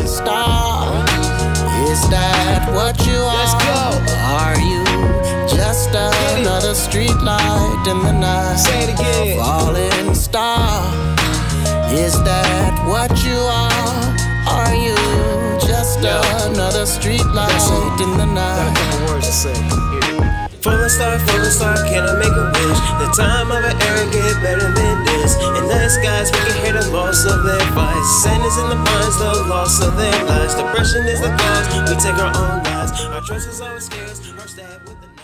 star. Is that what you are? Let's go. Are you just another street light in the night? Say it again. Falling star. Is that what you are? Are you just another street light in the Got a night? couple words to say. Falling star, can I make a wish? The time of an era get better than this. In the skies, we can hear the loss of their fights. Sadness in the minds, the loss of their lives. Depression is the cause, we take our own lives. Our trust is always scarce, our stab with the